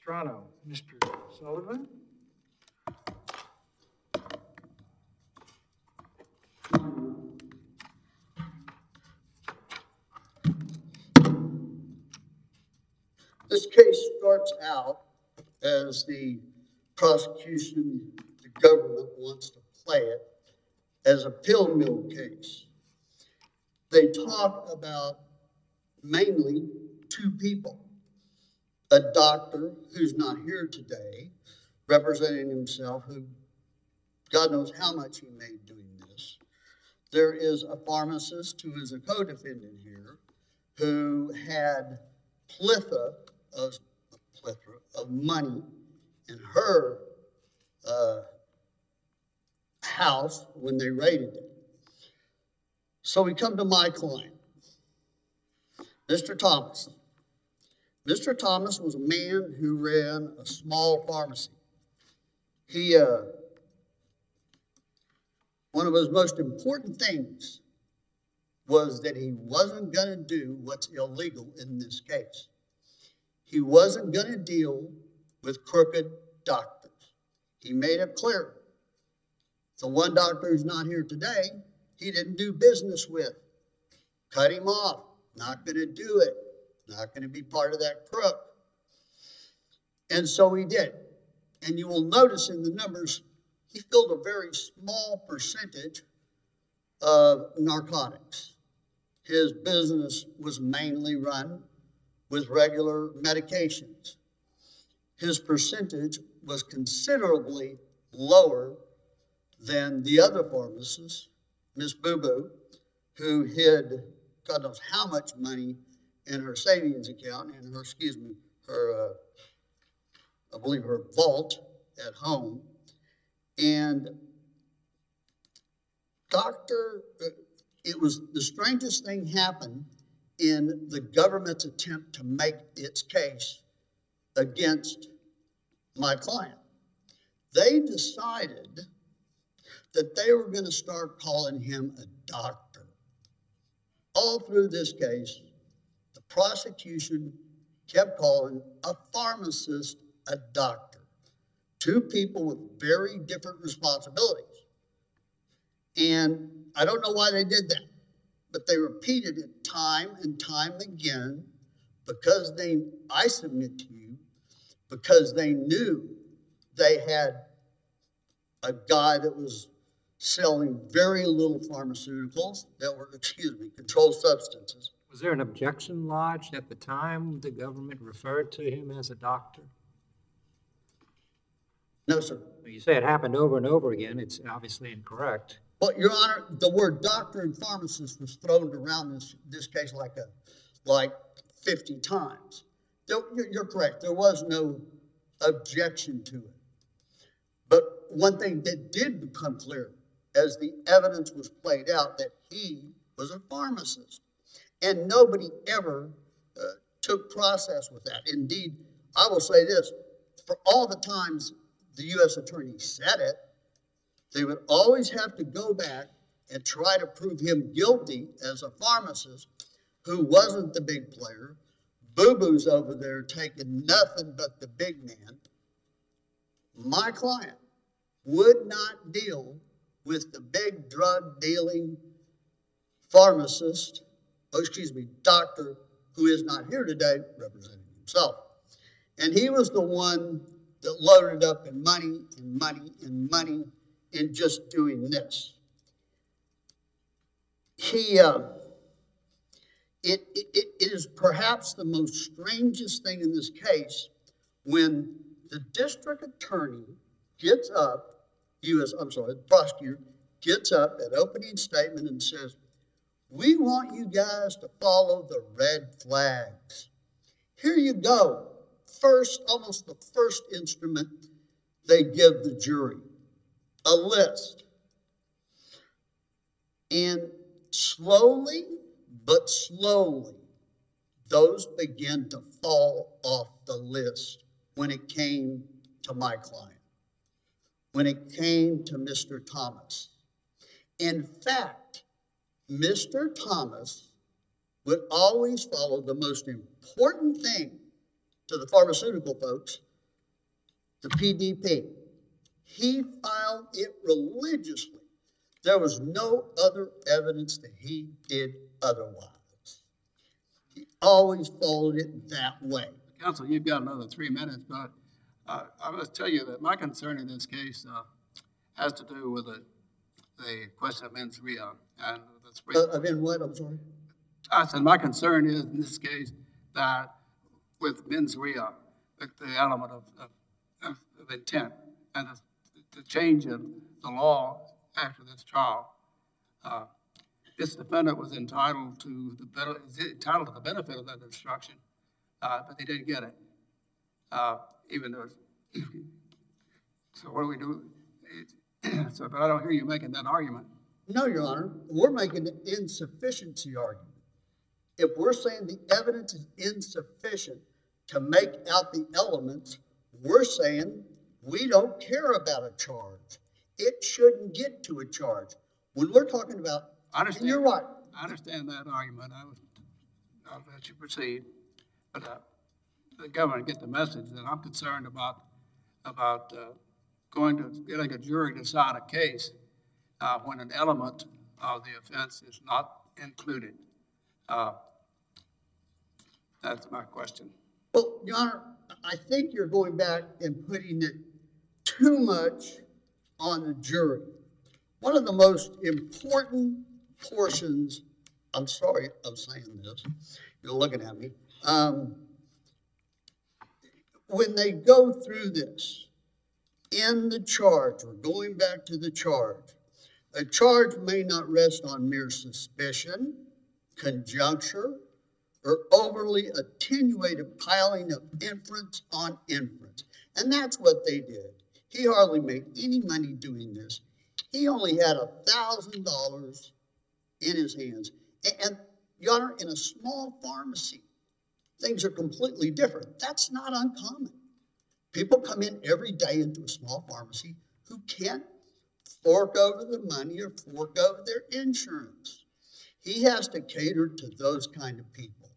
Toronto. Mr. Sullivan? This case starts out as the prosecution, the government wants to play it as a pill mill case. They talk about mainly two people. A doctor who's not here today, representing himself, who God knows how much he made doing this. There is a pharmacist who is a co-defendant here who had plethora of money in her house when they raided it. So we come to my client, Mr. Thomas. Mr. Thomas was a man who ran a small pharmacy. He, one of his most important things was that he wasn't going to do what's illegal in this case. He wasn't going to deal with crooked doctors. He made it clear. The one doctor who's not here today, he didn't do business with. Cut him off. Not going to do it. Not going to be part of that crook. And so he did. And you will notice in the numbers, he filled a very small percentage of narcotics. His business was mainly run with regular medications. His percentage was considerably lower than the other pharmacist, Miss Boo Boo, who hid God knows how much money in her savings account and her, I believe her vault at home. And it was the strangest thing happened in the government's attempt to make its case against my client. They decided that they were going to start calling him a doctor. All through this case, the prosecution kept calling a pharmacist a doctor. Two people with very different responsibilities. And I don't know why they did that, but they repeated it time and time again because I submit to you, because they knew they had a guy that was selling very little pharmaceuticals that were, controlled substances. Was there an objection lodged at the time the government referred to him as a doctor? No, sir. You say it happened over and over again. It's obviously incorrect. Well, Your Honor, the word doctor and pharmacist was thrown around this case like 50 times. You're correct. There was no objection to it. But one thing that did become clear as the evidence was played out, that he was a pharmacist. And nobody ever took process with that. Indeed, I will say this, for all the times the U.S. attorney said it, they would always have to go back and try to prove him guilty as a pharmacist who wasn't the big player. Boo-Boo's over there taking nothing but the big man. My client would not deal with the big drug dealing doctor who is not here today representing himself. And he was the one that loaded up in money and money and money in just doing this. It is perhaps the most strangest thing in this case when the district attorney gets up, the prosecutor gets up at opening statement and says, "We want you guys to follow the red flags. Here you go." Almost the first instrument they give the jury, a list. And slowly, but slowly, those began to fall off the list when it came to my client, when it came to Mr. Thomas. In fact, Mr. Thomas would always follow the most important thing to the pharmaceutical folks, the PDP. He filed it religiously. There was no other evidence that he did otherwise. He always followed it that way. Counsel, you've got another 3 minutes, but I must tell you that my concern in this case has to do with the question of mens rea. And In what, I'm sorry? I said my concern is in this case that with mens rea, the element of intent and the change in the law after this trial, this defendant was entitled to the benefit of that instruction, but they didn't get it. Even though, so what do we do? So, but I don't hear you making that argument. No, Your Honor, we're making an insufficiency argument. If we're saying the evidence is insufficient to make out the elements, we're saying we don't care about a charge. It shouldn't get to a charge. When we're talking about, and you're right. I understand that argument. I'll let you proceed. But the government get the message that I'm concerned about getting a jury to decide a case when an element of the offense is not included. That's my question. Well, Your Honor, I think you're going back and putting it too much on the jury. One of the most important portions, I'm sorry I'm saying this, you're looking at me. When they go through this, in the charge, or going back to the charge, a charge may not rest on mere suspicion, conjuncture, or overly attenuated piling of inference on inference. And that's what they did. He hardly made any money doing this. He only had $1,000 in his hands. And, Your Honor, in a small pharmacy, things are completely different. That's not uncommon. People come in every day into a small pharmacy who can't fork over the money or fork over their insurance. He has to cater to those kind of people.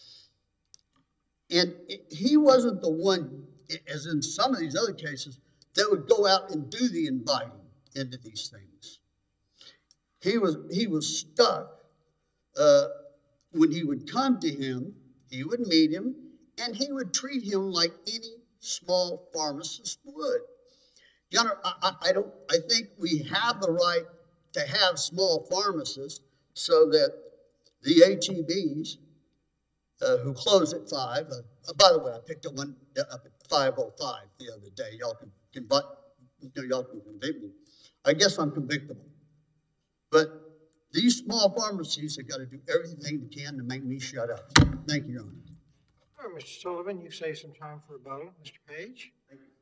And he wasn't the one, as in some of these other cases, that would go out and do the inviting into these things. He was stuck. When he would come to him, he would meet him, and he would treat him like any small pharmacist would. Your Honor, I think we have the right to have small pharmacists so that the HEBs who close at 5, by the way, I picked up one up at 5:05 the other day. Y'all can convict me. I guess I'm convictable. But these small pharmacies have got to do everything they can to make me shut up. Thank you, Your Honor. All right, Mr. Sullivan, you've saved some time for rebuttal. Mr. Page? Thank you.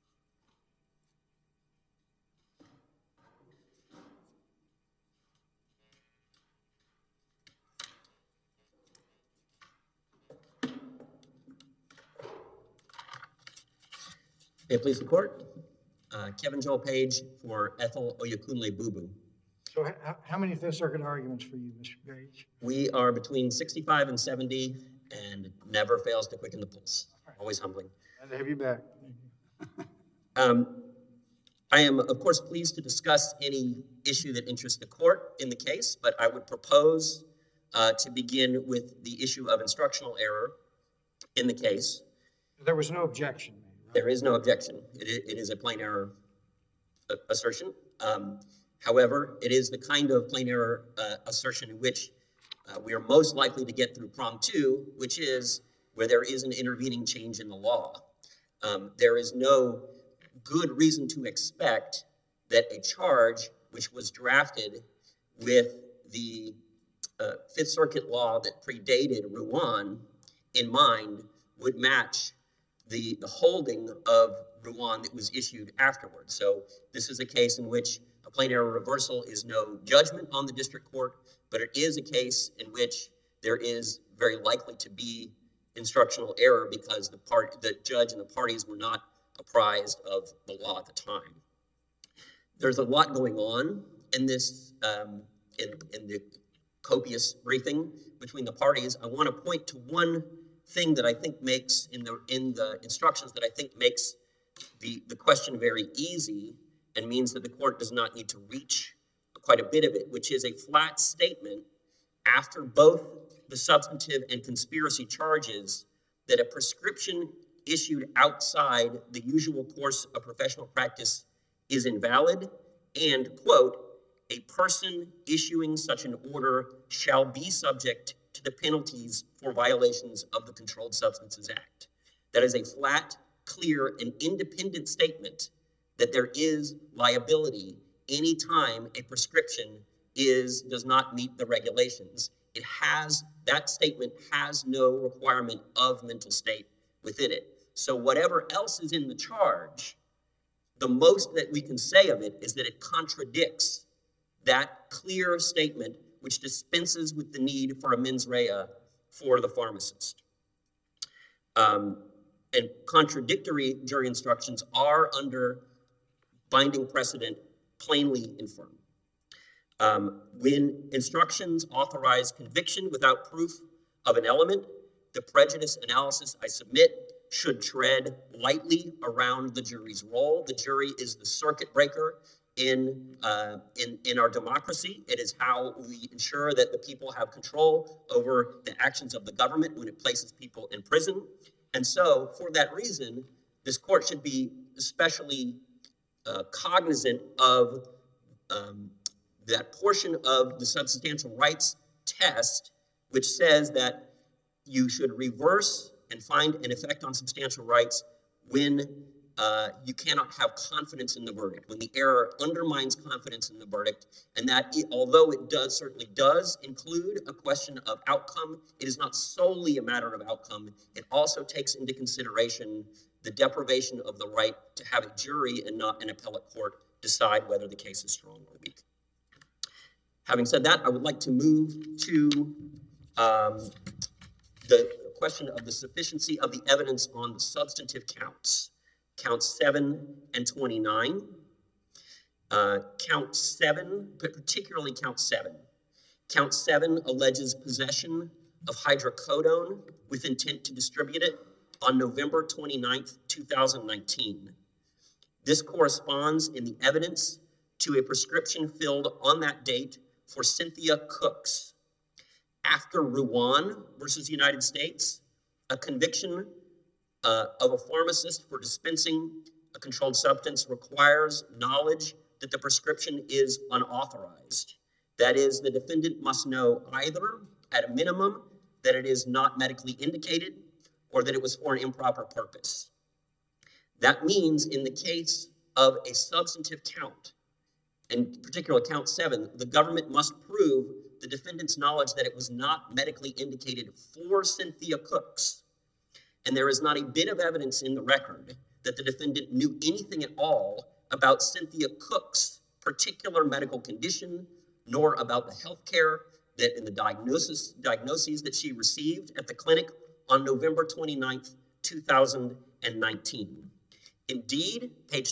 May it please the court. Kevin Joel Page for Ethel Oyakunle Bubu. So how many Fifth Circuit arguments for you, Mr. Page? We are between 65 and 70 and never fails to quicken the pulse. Always humbling. Glad to have you back. I am, of course, pleased to discuss any issue that interests the court in the case, but I would propose to begin with the issue of instructional error in the case. There was no objection made, right? There is no objection. It is a plain error assertion. However, it is the kind of plain error assertion in which we are most likely to get through prong 2, which is where there is an intervening change in the law. There is no good reason to expect that a charge which was drafted with the Fifth Circuit law that predated Ruan in mind would match the holding of Ruan that was issued afterwards. So this is a case in which a plain error reversal is no judgment on the district court, but it is a case in which there is very likely to be instructional error because the judge and the parties were not apprised of the law at the time. There's a lot going on in this, in the copious briefing between the parties. I want to point to one thing that I think makes in the instructions that I think makes the question very easy and means that the court does not need to reach quite a bit of it, which is a flat statement after both the substantive and conspiracy charges that a prescription issued outside the usual course of professional practice is invalid, and, quote, a person issuing such an order shall be subject to the penalties for violations of the Controlled Substances Act. That is a flat, clear, and independent statement that there is liability anytime a prescription does not meet the regulations. That statement has no requirement of mental state within it. So whatever else is in the charge, the most that we can say of it is that it contradicts that clear statement which dispenses with the need for a mens rea for the pharmacist. And contradictory jury instructions are, under binding precedent, plainly infirm. When instructions authorize conviction without proof of an element, the prejudice analysis I submit should tread lightly around the jury's role. The jury is the circuit breaker in our democracy. It is how we ensure that the people have control over the actions of the government when it places people in prison. And so, for that reason, this court should be especially cognizant of that portion of the substantial rights test, which says that you should reverse and find an effect on substantial rights when you cannot have confidence in the verdict, when the error undermines confidence in the verdict, and that although it certainly does include a question of outcome, it is not solely a matter of outcome. It also takes into consideration the deprivation of the right to have a jury and not an appellate court decide whether the case is strong or weak. Having said that, I would like to move to the question of the sufficiency of the evidence on the substantive counts. Counts 7 and 29. Count 7, particularly count 7. Count 7 alleges possession of hydrocodone with intent to distribute it on November 29th, 2019. This corresponds in the evidence to a prescription filled on that date for Cynthia Cooks. After Ruan versus United States, a conviction of a pharmacist for dispensing a controlled substance requires knowledge that the prescription is unauthorized. That is, the defendant must know either, at a minimum, that it is not medically indicated or that it was for an improper purpose. That means in the case of a substantive count, in particular count 7, the government must prove the defendant's knowledge that it was not medically indicated for Cynthia Cooks. And there is not a bit of evidence in the record that the defendant knew anything at all about Cynthia Cooks' particular medical condition, nor about the health care that in the diagnoses that she received at the clinic on November 29th, 2019. Indeed, page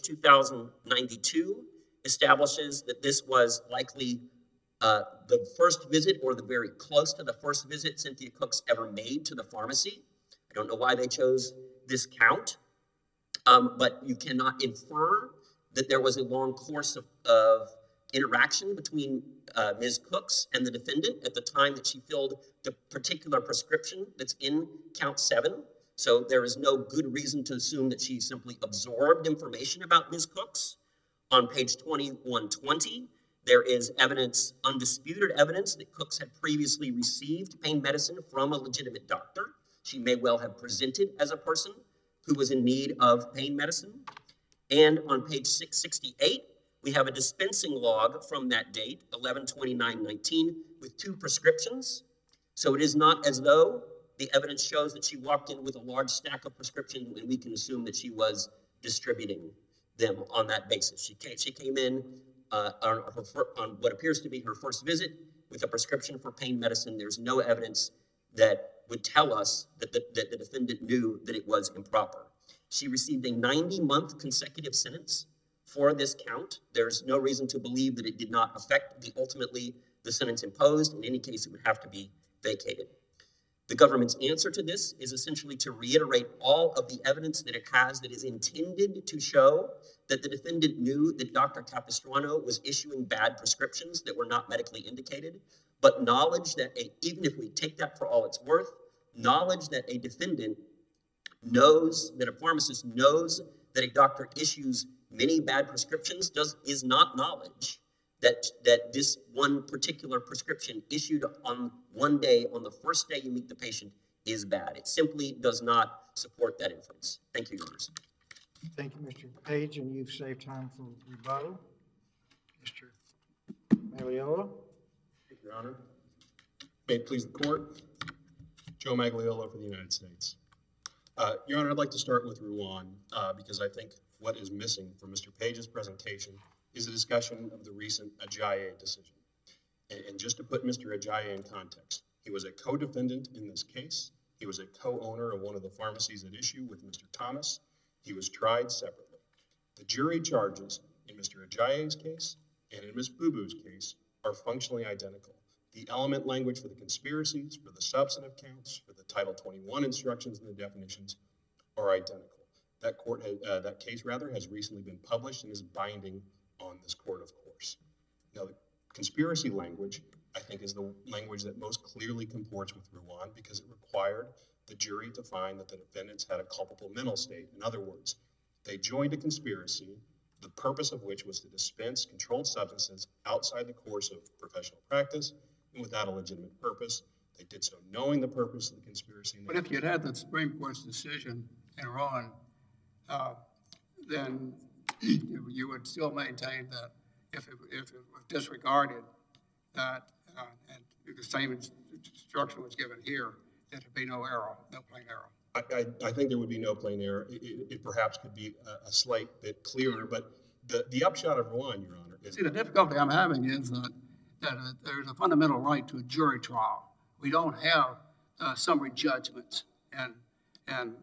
2092 establishes that this was likely the first visit or the very close to the first visit Cynthia Cooks ever made to the pharmacy. I don't know why they chose this count, but you cannot infer that there was a long course of interaction between Ms. Cooks and the defendant at the time that she filled the particular prescription that's in count 7. So there is no good reason to assume that she simply absorbed information about Ms. Cooks. On page 2120, there is evidence, undisputed evidence, that Cooks had previously received pain medicine from a legitimate doctor. She may well have presented as a person who was in need of pain medicine. And on page 668, we have a dispensing log from that date, 11/29/19, with 2 prescriptions. So it is not as though the evidence shows that she walked in with a large stack of prescriptions, and we can assume that she was distributing them on that basis. She came in on what appears to be her first visit with a prescription for pain medicine. There's no evidence that would tell us that the defendant knew that it was improper. She received a 90-month consecutive sentence for this count. There's no reason to believe that it did not affect ultimately the sentence imposed. In any case, it would have to be vacated. The government's answer to this is essentially to reiterate all of the evidence that it has that is intended to show that the defendant knew that Dr. Capistrano was issuing bad prescriptions that were not medically indicated, but knowledge that, even if we take that for all it's worth, knowledge that a defendant knows, that a pharmacist knows that a doctor issues many bad prescriptions is not knowledge that this one particular prescription issued on one day, on the first day you meet the patient, is bad. It simply does not support that inference. Thank you, Your Honors. Thank you, Mr. Page, and you've saved time for rebuttal. Mr. Magliolo? Thank you, Your Honor. May it please the court. Joe Magliolo for the United States. Your Honor, I'd like to start with Ruan because I think what is missing from Mr. Page's presentation is a discussion of the recent Ajayi decision. And just to put Mr. Ajayi in context, he was a co-defendant in this case. He was a co-owner of one of the pharmacies at issue with Mr. Thomas. He was tried separately. The jury charges in Mr. Ajayi's case and in Ms. Bubu's case are functionally identical. The element language for the conspiracies, for the substantive counts, for the Title 21 instructions and the definitions are identical. That case has recently been published and is binding on this court, of course. Now, the conspiracy language, I think, is the language that most clearly comports with Ruan because it required the jury to find that the defendants had a culpable mental state. In other words, they joined a conspiracy, the purpose of which was to dispense controlled substances outside the course of professional practice and without a legitimate purpose. They did so knowing the purpose of the conspiracy. But if you'd had the Supreme Court's decision in Ruan, then you would still maintain that if it was disregarded, that and the same instruction was given here, there'd be no error, no plain error. I think there would be no plain error. It perhaps could be a slight bit clearer, but the upshot of Ruan, Your Honor, is... See, the difficulty I'm having is that there's a fundamental right to a jury trial. We don't have summary judgments and on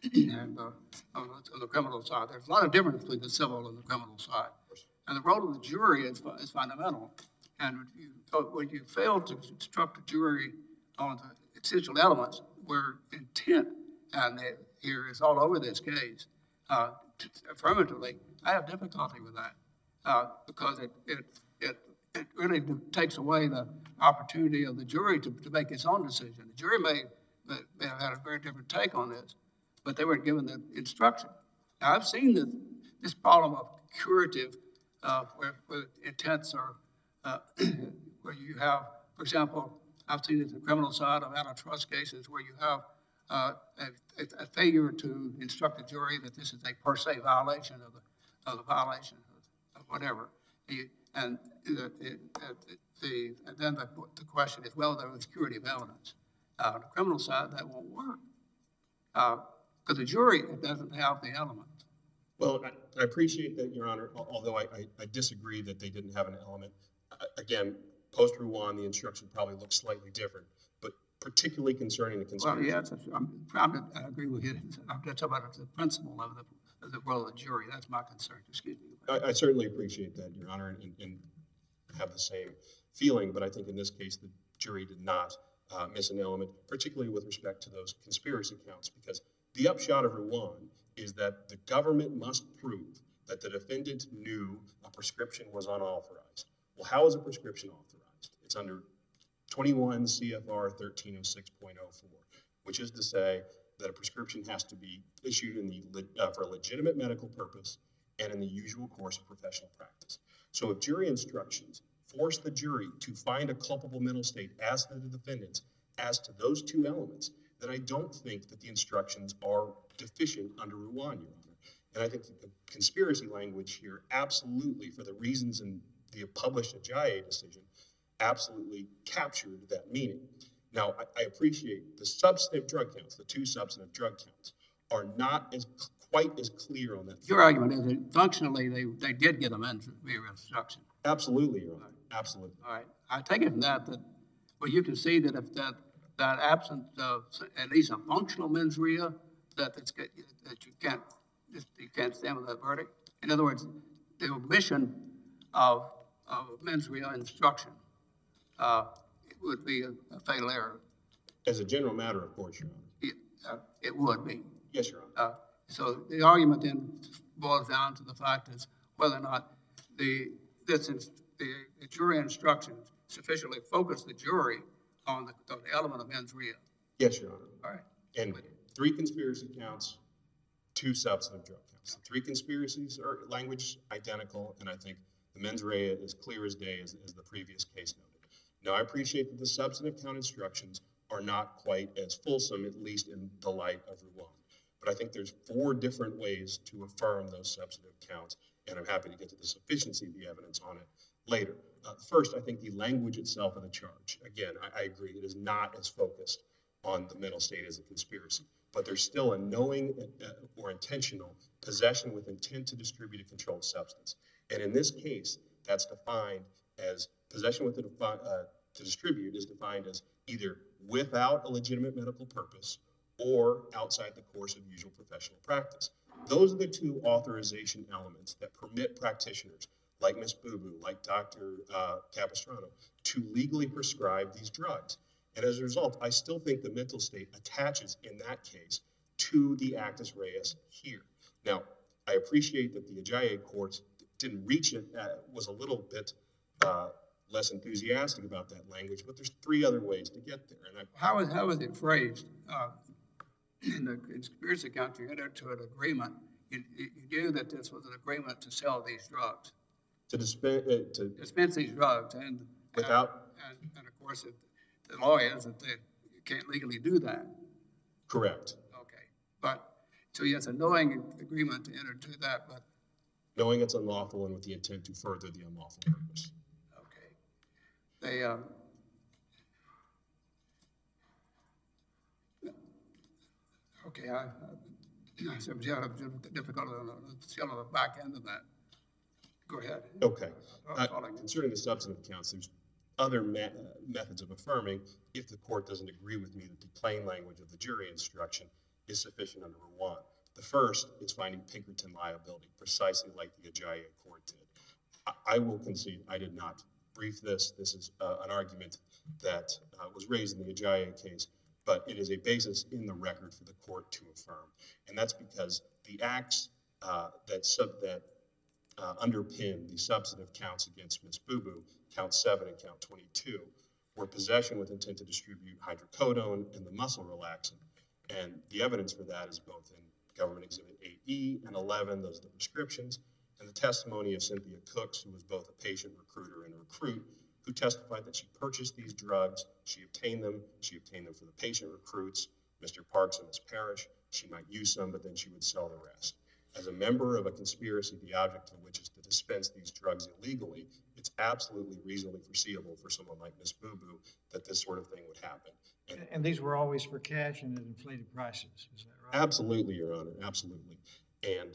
the criminal side. There's a lot of difference between the civil and the criminal side. And the role of the jury is fundamental. And when you fail to instruct a jury on the essential elements where intent, and here is all over this case, affirmatively, I have difficulty with that because it really takes away the opportunity of the jury to make its own decision. The jury may have had a very different take on this, but they weren't given the instruction. Now, I've seen this problem of curative, where intents are, where you have, for example, I've seen it in the criminal side of antitrust cases where you have a failure to instruct the jury that this is a per se violation of the violation of whatever. And then the question is, well, there was curative evidence. On the criminal side, that won't work. Because the jury doesn't have the element. Well, I appreciate that, Your Honor, although I disagree that they didn't have an element. Again, post-Ruan, the instruction probably looks slightly different, but particularly concerning the conspiracy. Well, yeah, I agree with you. I'm talking about the principle of the role of the jury. That's my concern. Excuse me. I certainly appreciate that, Your Honor, and have the same feeling, but I think in this case the jury did not miss an element, particularly with respect to those conspiracy counts, because the upshot of Ruan is that the government must prove that the defendant knew a prescription was unauthorized. Well, how is a prescription authorized? It's under 21 CFR 1306.04, which is to say that a prescription has to be issued for a legitimate medical purpose and in the usual course of professional practice. So if jury instructions force the jury to find a culpable mental state as to the defendants as to those two elements, then I don't think that the instructions are deficient under Ruan, Your Honor. And I think that the conspiracy language here absolutely, for the reasons in the published Ajayi decision, absolutely captured that meaning. Now, I appreciate the substantive drug counts, the two substantive drug counts, are not quite as clear on that. Your argument is that functionally they did get amended via instruction. Absolutely, Your Honor. Absolutely. All right. I take it from that well, you can see that if that absence of at least a functional mens rea, that you can't stand with that verdict. In other words, the omission of mens rea instruction would be a fatal error. As a general matter, of course, Your Honor. It would be. Yes, Your Honor. So the argument then boils down to the fact is whether or not the jury instructions sufficiently focus the jury on the element of mens rea. Yes, Your Honor. All right. And 3 conspiracy counts, 2 substantive drug counts. The 3 conspiracies are language identical, and I think the mens rea is clear as day as the previous case noted. Now, I appreciate that the substantive count instructions are not quite as fulsome, at least in the light of Ruan. But I think there's 4 different ways to affirm those substantive counts, and I'm happy to get to the sufficiency of the evidence on it later. First, I think the language itself of the charge, again, I agree, it is not as focused on the mental state as a conspiracy, but there's still a knowing or intentional possession with intent to distribute a controlled substance. And in this case, that's defined as possession with to distribute is defined as either without a legitimate medical purpose or outside the course of usual professional practice. Those are the 2 authorization elements that permit practitioners like Ms. Boo-Boo, like Dr. Capistrano, to legally prescribe these drugs. And as a result, I still think the mental state attaches in that case to the actus reus here. Now, I appreciate that the Ajayi courts didn't reach it, was a little bit less enthusiastic about that language, but there's 3 other ways to get there. And How is it phrased? In the conspiracy count, you entered into an agreement. You knew that this was an agreement to sell these drugs. to Dispense these drugs, and without, and of course, the law is that you can't legally do that. correct. Okay, but so yes, a knowing agreement to enter into that, but Knowing it's unlawful and with the intent to further the unlawful purpose. okay, they okay, I have difficulty on the back end of that. Go ahead. Okay. Following. Concerning the substantive counts, there's other methods of affirming if the court doesn't agree with me that the plain language of the jury instruction is sufficient under Ruan. The first is finding Pinkerton liability, precisely like the Ajayi court did. I will concede I did not brief this. This is an argument that was raised in the Ajayi case, but it is a basis in the record for the court to affirm. And that's because the acts that underpin the substantive counts against Ms. Boo-Boo, count 7 and count 22, were possession with intent to distribute hydrocodone and the muscle relaxant. And the evidence for that is both in Government Exhibit 8E and 11, those are the prescriptions, and the testimony of Cynthia Cooks, who was both a patient recruiter and a recruit, who testified that she purchased these drugs, she obtained them for the patient recruits, Mr. Parks and Ms. Parrish. She might use some, but then she would sell the rest. As a member of a conspiracy, the object of which is to dispense these drugs illegally, it's absolutely reasonably foreseeable for someone like Ms. Boo-Boo that this sort of thing would happen. And these were always for cash and at inflated prices, is that right? Absolutely, Your Honor, absolutely. And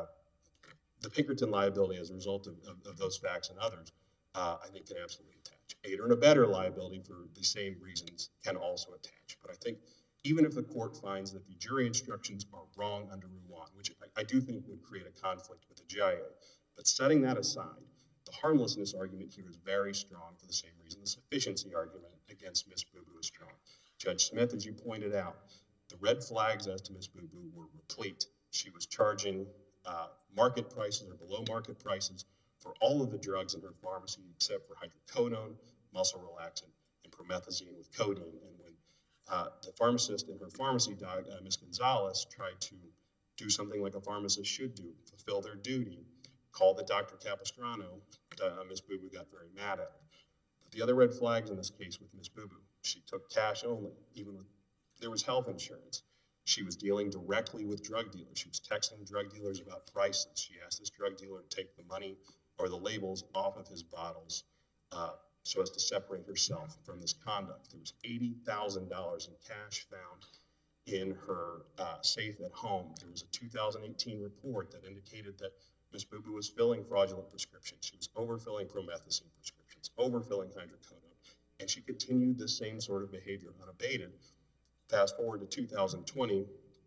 the Pinkerton liability as a result of those facts and others, I think can absolutely attach. Aider and abettor liability for the same reasons can also attach. But I think even if the court finds that the jury instructions are wrong under Ruan, which I do think would create a conflict with the GIA, but setting that aside, the harmlessness argument here is very strong for the same reason the sufficiency argument against Ms. Boo-Boo is strong. Judge Smith, as you pointed out, the red flags as to Ms. Boo-Boo were replete. She was charging market prices or below market prices for all of the drugs in her pharmacy except for hydrocodone, muscle relaxant, and promethazine with codeine. And when the pharmacist in her pharmacy, Ms. Gonzalez, tried to do something like a pharmacist should do, fulfill their duty, call the Dr. Capistrano, Ms. Boo-Boo got very mad at her. But the other red flags in this case with Ms. Boo-Boo, she took cash only, even with, there was health insurance. She was dealing directly with drug dealers. She was texting drug dealers about prices. She asked this drug dealer to take the money or the labels off of his bottles so as to separate herself from this conduct. There was $80,000 in cash found in her safe at home. There was a 2018 report that indicated that Ms. Boo-Boo was filling fraudulent prescriptions. She was overfilling promethazine prescriptions, overfilling hydrocodone, and she continued the same sort of behavior unabated. Fast forward to 2020,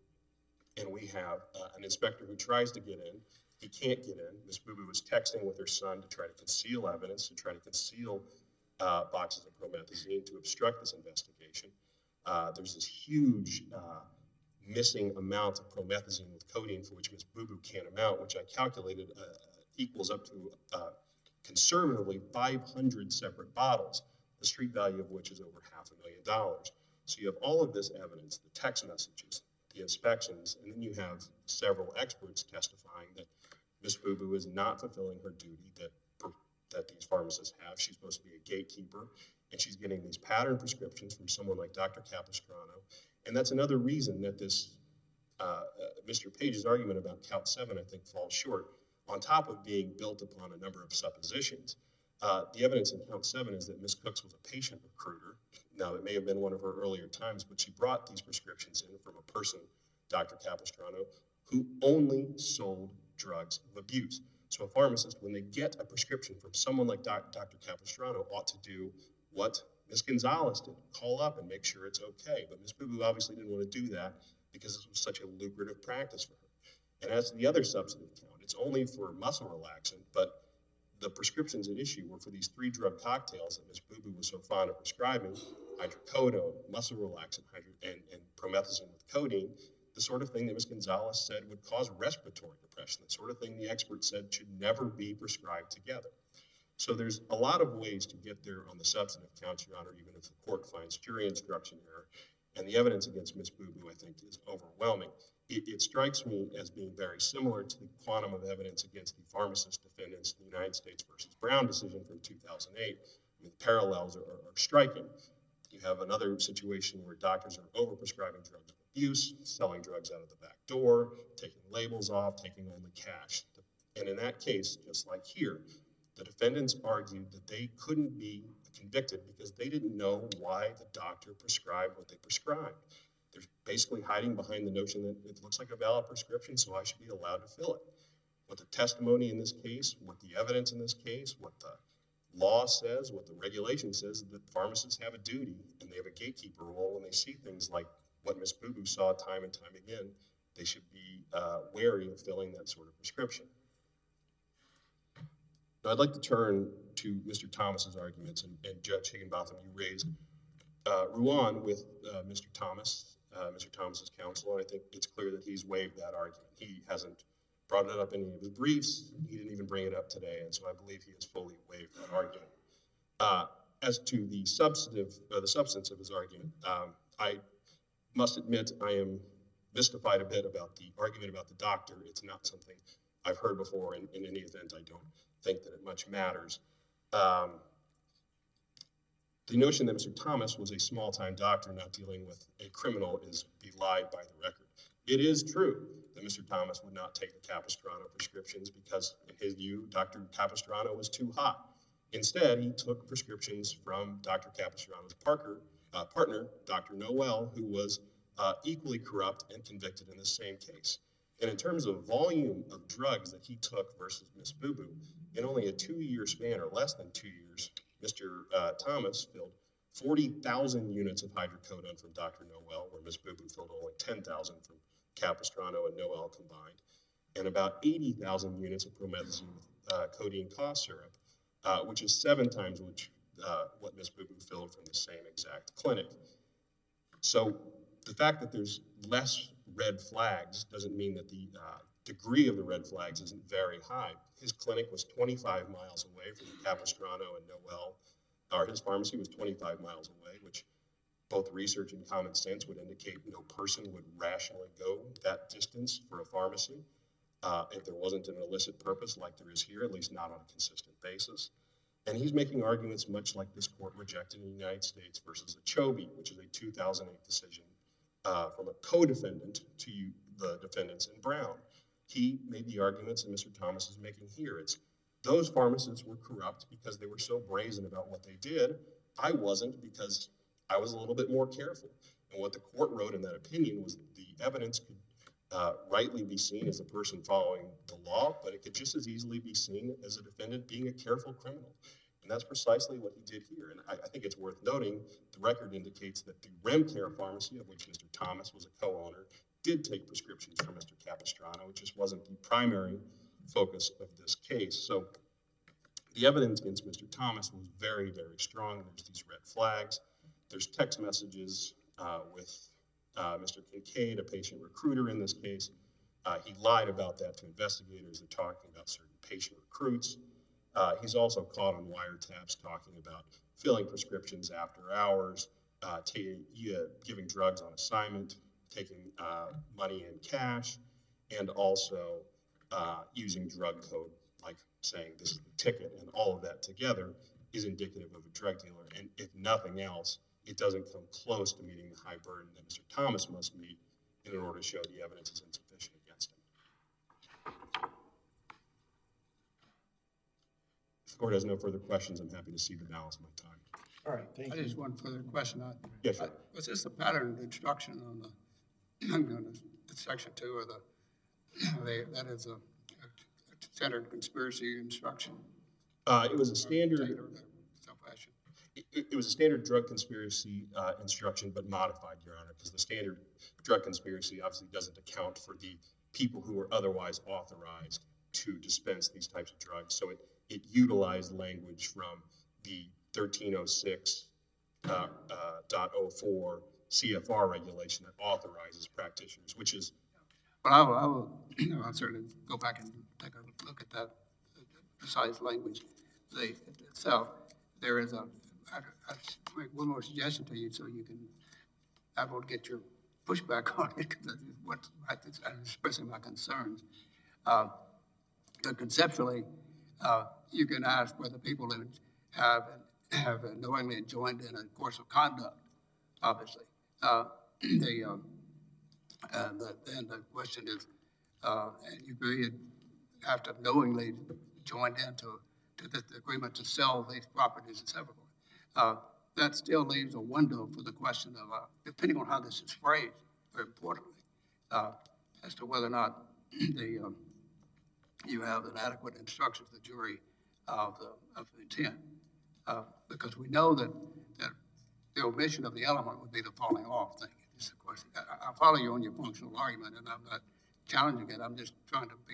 and we have an inspector who tries to get in. He can't get in. Ms. Boo-Boo was texting with her son to try to conceal evidence, to try to conceal boxes of promethazine to obstruct this investigation. There's this huge missing amount of promethazine with codeine for which Ms. Boo Boo can't amount, which I calculated equals up to conservatively 500 separate bottles, the street value of which is over $500,000. So you have all of this evidence, the text messages, the inspections, and then you have several experts testifying that Ms. Boo Boo is not fulfilling her duty that these pharmacists have. She's supposed to be a gatekeeper, and she's getting these pattern prescriptions from someone like Dr. Capistrano. And that's another reason that this Mr. Page's argument about count 7, I think, falls short. On top of being built upon a number of suppositions, the evidence in count 7 is that Ms. Cooks was a patient recruiter. Now, it may have been one of her earlier times, but she brought these prescriptions in from a person, Dr. Capistrano, who only sold drugs of abuse. So a pharmacist, when they get a prescription from someone like Dr. Capistrano, ought to do what Ms. Gonzalez did, call up and make sure it's okay. But Ms. Boo Boo obviously didn't want to do that because this was such a lucrative practice for her. And as to the other substantive count, it's only for muscle relaxant, but the prescriptions at issue were for these 3 drug cocktails that Ms. Boo Boo was so fond of prescribing: hydrocodone, muscle relaxant, and promethazine with codeine, the sort of thing that Ms. Gonzalez said would cause respiratory depression, the sort of thing the experts said should never be prescribed together. So there's a lot of ways to get there on the substantive counts, Your Honor, even if the court finds jury instruction error. And the evidence against Ms. Boo Boo, I think, is overwhelming. It strikes me as being very similar to the quantum of evidence against the pharmacist defendants in the United States versus Brown decision from 2008. I mean, the parallels are striking. You have another situation where doctors are overprescribing drugs of abuse, selling drugs out of the back door, taking labels off, taking only cash. And in that case, just like here, the defendants argued that they couldn't be convicted because they didn't know why the doctor prescribed what they prescribed. They're basically hiding behind the notion that it looks like a valid prescription, so I should be allowed to fill it. What the testimony in this case, what the evidence in this case, what the law says, what the regulation says, that pharmacists have a duty and they have a gatekeeper role when they see things like what Ms. Boo Boo saw time and time again. They should be wary of filling that sort of prescription. Now, I'd like to turn to Mr. Thomas's arguments, and Judge Higginbotham, you raised Ruan with Mr. Thomas's counsel, and I think it's clear that he's waived that argument. He hasn't brought it up in any of his briefs. He didn't even bring it up today, and so I believe he has fully waived that argument. As to the substance of his argument, I must admit I am mystified a bit about the argument about the doctor. It's not something I've heard before, and in any event, I don't think that it much matters. The notion that Mr. Thomas was a small-time doctor not dealing with a criminal is belied by the record. It is true that Mr. Thomas would not take the Capistrano prescriptions because, in his view, Dr. Capistrano was too hot. Instead, he took prescriptions from Dr. Capistrano's partner, Dr. Noel, who was equally corrupt and convicted in the same case. And in terms of volume of drugs that he took versus Ms. Boo Boo, in only a 2-year span, or less than 2 years, Mr. Thomas filled 40,000 units of hydrocodone from Dr. Noel, where Ms. Boo Boo filled only 10,000 from Capistrano and Noel combined, and about 80,000 units of promethazine with codeine cough syrup, which is 7 times what Ms. Boo Boo filled from the same exact clinic. So the fact that there's less red flags doesn't mean that the degree of the red flags isn't very high. His clinic was 25 miles away from Capistrano and Noel, or his pharmacy was 25 miles away, which both research and common sense would indicate no person would rationally go that distance for a pharmacy if there wasn't an illicit purpose like there is here, at least not on a consistent basis. And he's making arguments much like this court rejected in the United States versus Achobe, which is a 2008 decision from a co-defendant to the defendants in Brown. He made the arguments that Mr. Thomas is making here. It's those pharmacists were corrupt because they were so brazen about what they did. I wasn't, because I was a little bit more careful. And what the court wrote in that opinion was that the evidence could rightly be seen as a person following the law, but it could just as easily be seen as a defendant being a careful criminal. And that's precisely what he did here. And I think it's worth noting, the record indicates that the RemCare pharmacy, of which Mr. Thomas was a co-owner, did take prescriptions from Mr. Capistrano. It just wasn't the primary focus of this case. So the evidence against Mr. Thomas was very, very strong. There's these red flags. There's text messages. with Mr. Kincaid, a patient recruiter in this case. He lied about that to investigators. They're talking about certain patient recruits. He's also caught on wiretaps talking about filling prescriptions after hours, giving drugs on assignment, taking money in cash, and also using drug code, like saying this is the ticket, and all of that together is indicative of a drug dealer. And if nothing else, it doesn't come close to meeting the high burden that Mr. Thomas must meet in order to show the evidence is insufficient against him. If the court has no further questions, I'm happy to cede the balance of my time. All right, thank I you. just one further question. Yes, sir. Was this a pattern of instruction on the section 2 or that is a standard conspiracy instruction? It was a standard. Some fashion. It was a standard drug conspiracy instruction, but modified, Your Honor, because the standard drug conspiracy obviously doesn't account for the people who are otherwise authorized to dispense these types of drugs. So it utilized language from the 1306.04 CFR regulation that authorizes practitioners, which is. But I'll certainly go back and take a look at that precise language itself. There is I'll make one more suggestion to you so you can, I won't get your pushback on it because I'm expressing my concerns. But conceptually, you can ask whether people have knowingly joined in a course of conduct, obviously. Then the question is, and you have to knowingly joined into this agreement to sell these properties and separately. That still leaves a window for the question of, depending on how this is phrased, very importantly, as to whether or not you have an adequate instruction for the jury of the intent. Because we know that the omission of the element would be the falling off thing. It's a question. I follow you on your functional argument, and I'm not challenging it. I'm just trying to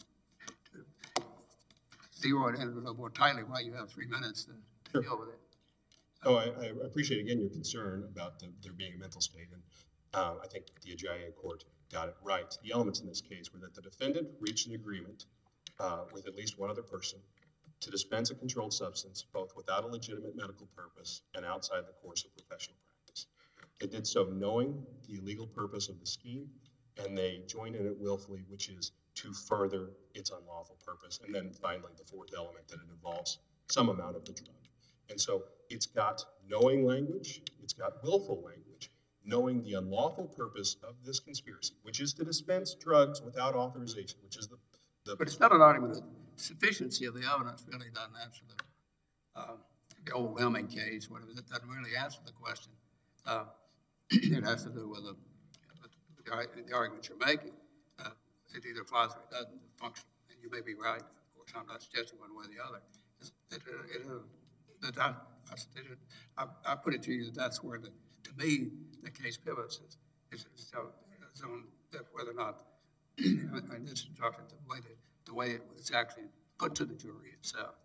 zero it in a little more tightly while you have 3 minutes to deal with it. Oh, I appreciate again your concern about there being a mental state, and I think the AJIA court got it right. The elements in this case were that the defendant reached an agreement with at least one other person to dispense a controlled substance, both without a legitimate medical purpose and outside the course of professional practice. They did so knowing the illegal purpose of the scheme, and they joined in it willfully, which is to further its unlawful purpose. And then finally, the fourth element, that it involves some amount of the drug. And so it's got knowing language, it's got willful language, knowing the unlawful purpose of this conspiracy, which is to dispense drugs without authorization, which is the But it's not an argument that sufficiency of the evidence really doesn't answer the overwhelming case, whatever. It doesn't really answer the question. It has to do with the argument you're making. It either applies or it doesn't function. And you may be right. Of course, I'm not suggesting one way or the other. I put it to you that that's where, to me, the case pivots is on whether or not, in this instruction, the way it's actually put to the jury itself.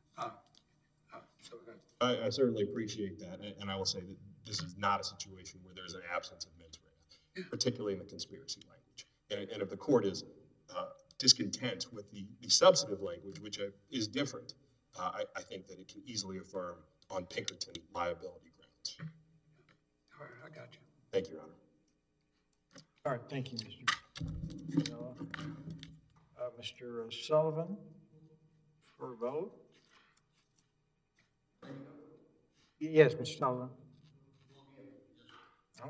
I certainly appreciate that, and I will say that this is not a situation where there's an absence of mens rea, particularly in the conspiracy language. And if the court is discontent with the substantive language, which is different, I think that it can easily affirm on Pinkerton liability grounds. All right, I got you. Thank you, Your Honor. All right, thank you, Mr. Miller. Mr. Sullivan for a vote. Yes, Mr. Sullivan. No?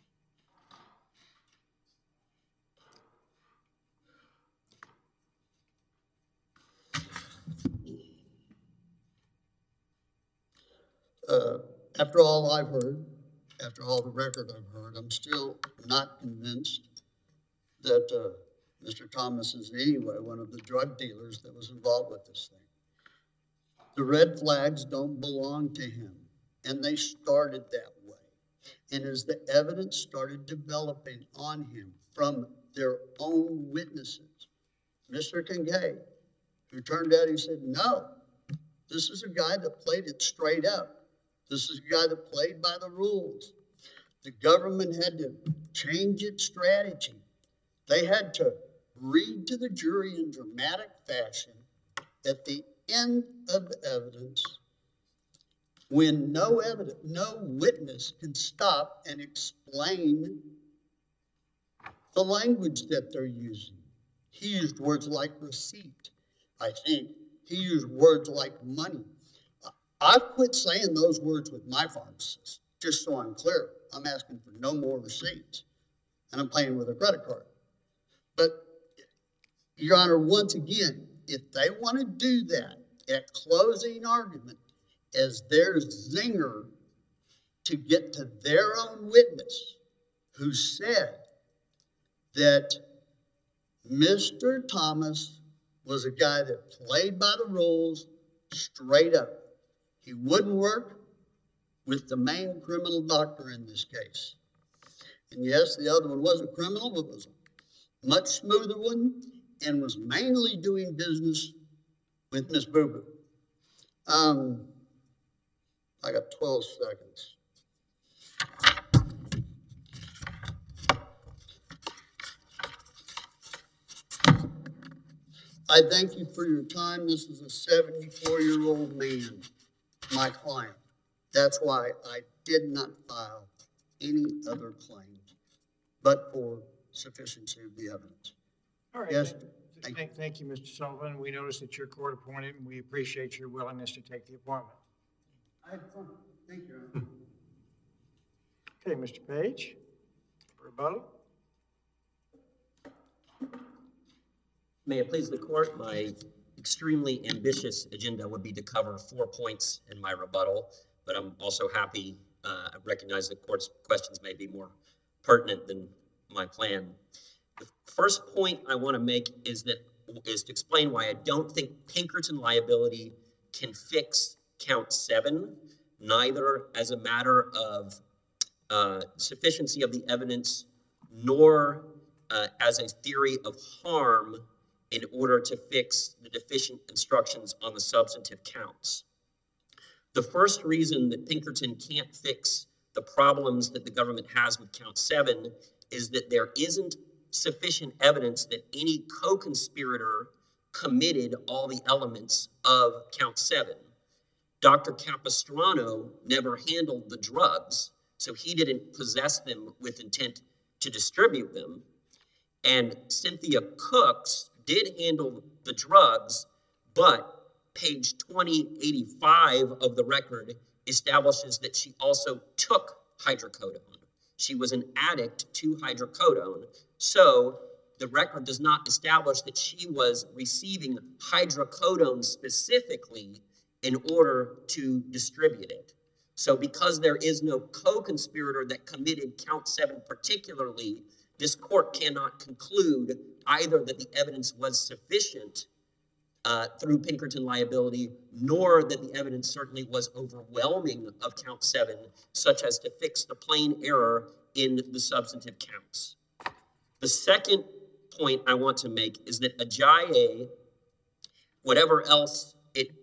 After all I've heard, after all the record I've heard, I'm still not convinced that Mr. Thomas is in any way one of the drug dealers that was involved with this thing. The red flags don't belong to him, and they started that way. And as the evidence started developing on him from their own witnesses, Mr. Kincaid, who turned out, he said, no, this is a guy that played it straight up. This is a guy that played by the rules. the government had to change its strategy. They had to read to the jury in dramatic fashion at the end of the evidence when no witness can stop and explain the language that they're using. He used words like receipt, I think. He used words like money. I've quit saying those words with my pharmacist, just so I'm clear. I'm asking for no more receipts, and I'm paying with a credit card. But, Your Honor, once again, if they want to do that at closing argument as their zinger to get to their own witness who said that Mr. Thomas was a guy that played by the rules straight up. He wouldn't work with the main criminal doctor in this case. And yes, the other one was a criminal, but was a much smoother one and was mainly doing business with Miss Boo Boo. I got 12 seconds. I thank you for your time. This is a 74-year-old man, my client. That's why I did not file any other claims, but for sufficiency of the evidence. All right. Yes. Thank you, Mr. Sullivan. We noticed that you're court appointed, and we appreciate your willingness to take the appointment. I had fun. Thank you. Okay, Mr. Page, rebuttal. May it please the court, my extremely ambitious agenda would be to cover 4 points in my rebuttal, but I'm also happy, I recognize the court's questions may be more pertinent than my plan. The first point I want to make is to explain why I don't think Pinkerton liability can fix count 7, neither as a matter of sufficiency of the evidence, nor as a theory of harm in order to fix the deficient instructions on the substantive counts. The first reason that Pinkerton can't fix the problems that the government has with count 7 is that there isn't sufficient evidence that any co-conspirator committed all the elements of count 7. Dr. Capistrano never handled the drugs, so he didn't possess them with intent to distribute them. And Cynthia Cooks did handle the drugs, but page 2085 of the record establishes that she also took hydrocodone. She was an addict to hydrocodone, so the record does not establish that she was receiving hydrocodone specifically in order to distribute it. So because there is no co-conspirator that committed count 7 particularly, this court cannot conclude either that the evidence was sufficient through Pinkerton liability, nor that the evidence certainly was overwhelming of count 7, such as to fix the plain error in the substantive counts. The second point I want to make is that Ajayi, whatever else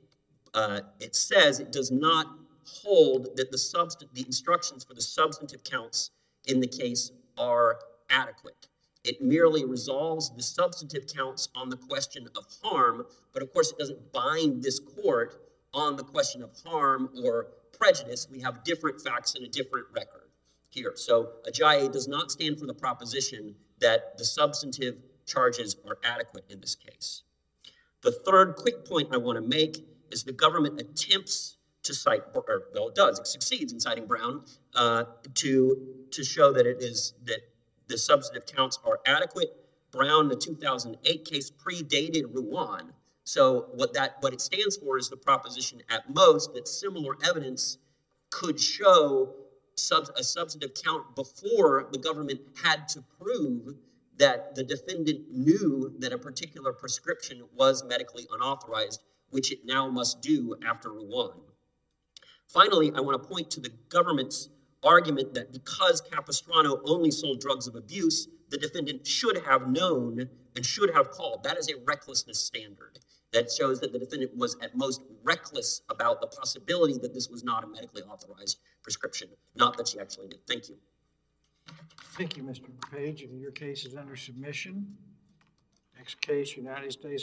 it says, it does not hold that the instructions for the substantive counts in the case are adequate. It merely resolves the substantive counts on the question of harm, but of course it doesn't bind this court on the question of harm or prejudice. We have different facts and a different record here. So Ajayi does not stand for the proposition that the substantive charges are adequate in this case. The third quick point I want to make is the government attempts to cite, or well, it does, it succeeds in citing Brown to show that that the substantive counts are adequate. Brown, the 2008 case, predated Ruan. So what it stands for is the proposition at most that similar evidence could show a substantive count before the government had to prove that the defendant knew that a particular prescription was medically unauthorized, which it now must do after Ruan. Finally, I want to point to the government's argument that because Capistrano only sold drugs of abuse, the defendant should have known and should have called. That is a recklessness standard that shows that the defendant was at most reckless about the possibility that this was not a medically authorized prescription, not that she actually did. Thank you. Thank you, Mr. Page, and your case is under submission. Next case, United States